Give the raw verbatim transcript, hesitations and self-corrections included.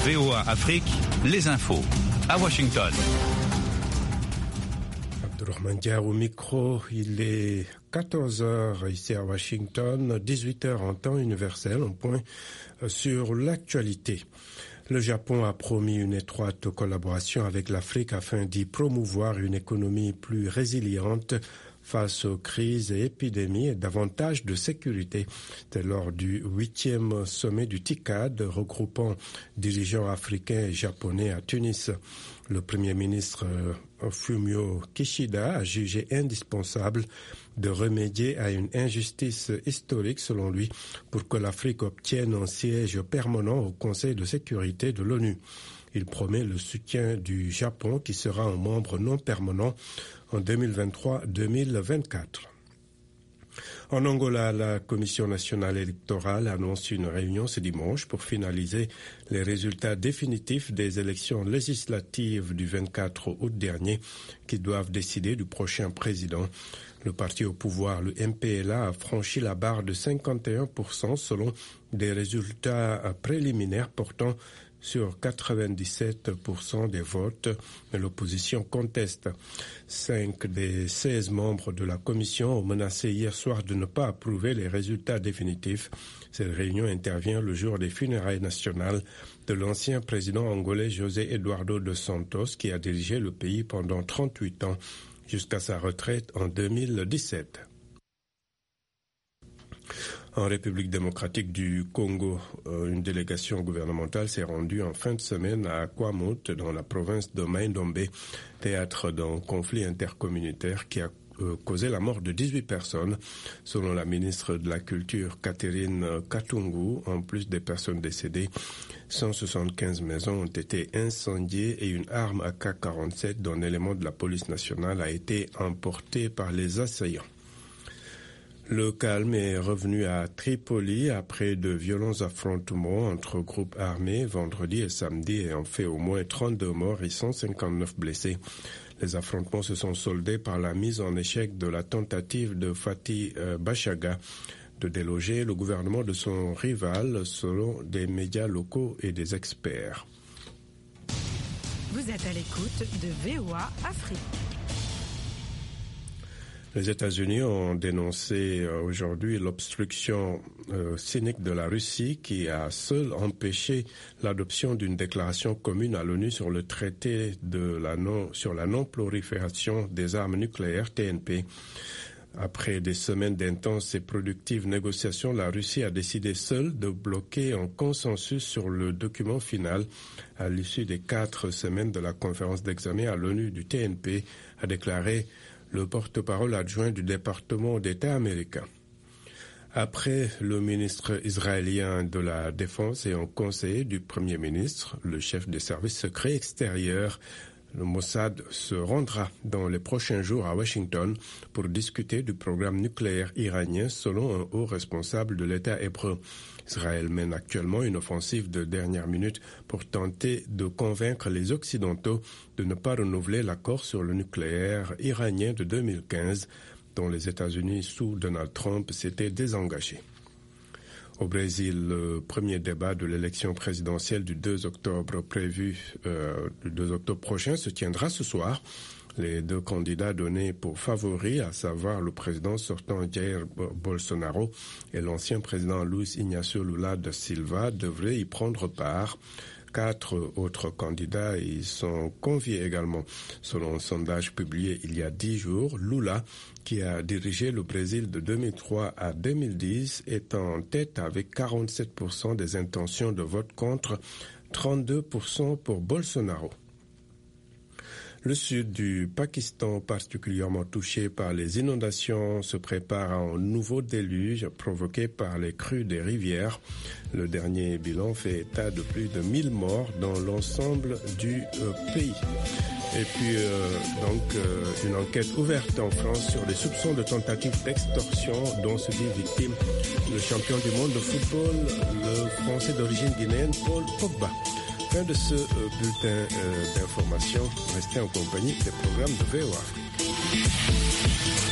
V O A Afrique, les infos. À Washington. Abdourahmane Dia au micro, il est quatorze heures ici à Washington, dix-huit heures en temps universel, un point sur l'actualité. Le Japon a promis une étroite collaboration avec l'Afrique afin d'y promouvoir une économie plus résiliente face aux crises et épidémies et davantage de sécurité. C'est lors du huitième sommet du TICAD regroupant dirigeants africains et japonais à Tunis. Le Premier ministre Fumio Kishida a jugé indispensable de remédier à une injustice historique, selon lui, pour que l'Afrique obtienne un siège permanent au Conseil de sécurité de l'ONU. Il promet le soutien du Japon, qui sera un membre non permanent en deux mille vingt-trois deux mille vingt-quatre. En Angola, la Commission nationale électorale annonce une réunion ce dimanche pour finaliser les résultats définitifs des élections législatives du vingt-quatre août dernier qui doivent décider du prochain président. Le parti au pouvoir, le M P L A, a franchi la barre de cinquante et un pour cent selon des résultats préliminaires portant sur quatre-vingt-dix-sept pour cent des votes, mais l'opposition conteste. Cinq des seize membres de la commission ont menacé hier soir de ne pas approuver les résultats définitifs. Cette réunion intervient le jour des funérailles nationales de l'ancien président angolais José Eduardo dos Santos, qui a dirigé le pays pendant trente-huit ans jusqu'à sa retraite en deux mille dix-sept. En République démocratique du Congo, une délégation gouvernementale s'est rendue en fin de semaine à Kwamouth, dans la province de Mai-Ndombe, théâtre d'un conflit intercommunautaire qui a causé la mort de dix-huit personnes. Selon la ministre de la Culture, Catherine Katungu, en plus des personnes décédées, cent soixante-quinze maisons ont été incendiées et une arme A K quarante-sept d'un élément de la police nationale a été emportée par les assaillants. Le calme est revenu à Tripoli après de violents affrontements entre groupes armés vendredi et samedi et ont fait au moins trente-deux morts et cent cinquante-neuf blessés. Les affrontements se sont soldés par la mise en échec de la tentative de Fatih Bachaga de déloger le gouvernement de son rival, selon des médias locaux et des experts. Vous êtes à l'écoute de V O A Afrique. Les États-Unis ont dénoncé aujourd'hui l'obstruction euh, cynique de la Russie qui a seule empêché l'adoption d'une déclaration commune à l'ONU sur le traité de la non, sur la non-prolifération des armes nucléaires, T N P. Après des semaines d'intenses et productives négociations, la Russie a décidé seule de bloquer un consensus sur le document final à l'issue des quatre semaines de la conférence d'examen à l'ONU du T N P, a déclaré le porte-parole adjoint du département d'État américain. Après le ministre israélien de la Défense et un conseiller du Premier ministre, le chef des services secrets extérieurs, le Mossad, se rendra dans les prochains jours à Washington pour discuter du programme nucléaire iranien selon un haut responsable de l'État hébreu. Israël mène actuellement une offensive de dernière minute pour tenter de convaincre les Occidentaux de ne pas renouveler l'accord sur le nucléaire iranien de deux mille quinze, dont les États-Unis sous Donald Trump s'étaient désengagés. Au Brésil, le premier débat de l'élection présidentielle du deux octobre prévu euh, le deux octobre prochain se tiendra ce soir. Les deux candidats donnés pour favoris, à savoir le président sortant Jair Bolsonaro et l'ancien président Luiz Inácio Lula da Silva, devraient y prendre part. Quatre autres candidats y sont conviés également. Selon un sondage publié il y a dix jours, Lula, qui a dirigé le Brésil de deux mille trois à deux mille dix, est en tête avec quarante-sept pour cent des intentions de vote contre trente-deux pour cent pour Bolsonaro. Le sud du Pakistan, particulièrement touché par les inondations, se prépare à un nouveau déluge provoqué par les crues des rivières. Le dernier bilan fait état de plus de mille morts dans l'ensemble du euh, pays. Et puis, euh, donc, euh, une enquête ouverte en France sur les soupçons de tentative d'extorsion dont se dit victime le champion du monde de football, le Français d'origine guinéenne, Paul Pogba. Fin de ce euh, bulletin euh, d'information. Restez en compagnie des programmes de V O A Afrique.